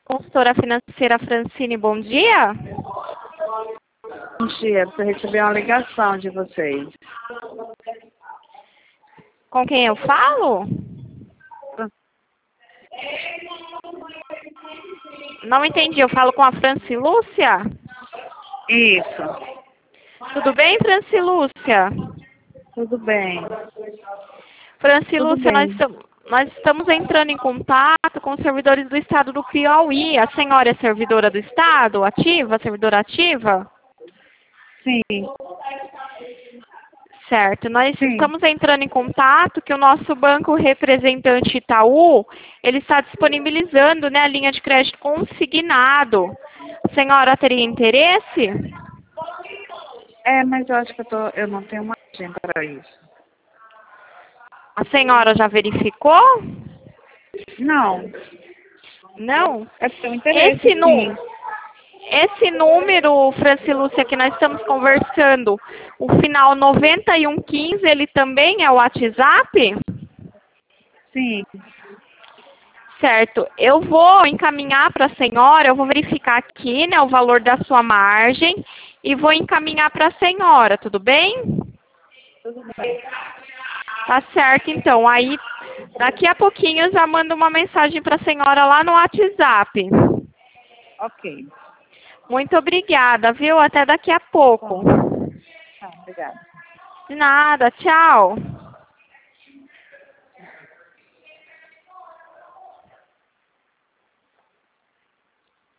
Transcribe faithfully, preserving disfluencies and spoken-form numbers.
consultora financeira Francine, bom dia. Bom dia, eu recebi uma ligação de vocês. Com quem eu falo? Não entendi, eu falo com a Franci Lúcia? Isso, Tudo bem, Franci Lúcia? tudo bem. Franci Tudo Lúcia, nós, bem. estam- nós estamos entrando em contato com os servidores do estado do Piauí. A senhora é servidora do estado, ativa, servidora ativa? Sim, Certo, nós sim. estamos entrando em contato que o nosso banco representante Itaú, ele está disponibilizando, né, a linha de crédito consignado. A senhora teria interesse? É, mas eu acho que eu, tô, eu não tenho margem para isso. A senhora já verificou? Não, Não? é seu interesse, Esse, nu sim. esse número, Franci Lúcia, que nós estamos conversando, o final noventa e um quinze, ele também é o WhatsApp? Sim, Certo. Eu vou encaminhar para a senhora, eu vou verificar aqui, né, o valor da sua margem e vou encaminhar para a senhora, tudo bem? tudo bem. Tá certo, então. Aí, daqui a pouquinho eu já mando uma mensagem para a senhora lá no WhatsApp. Ok. Muito obrigada, viu? Até daqui a pouco. Tá, obrigada. De nada, tchau.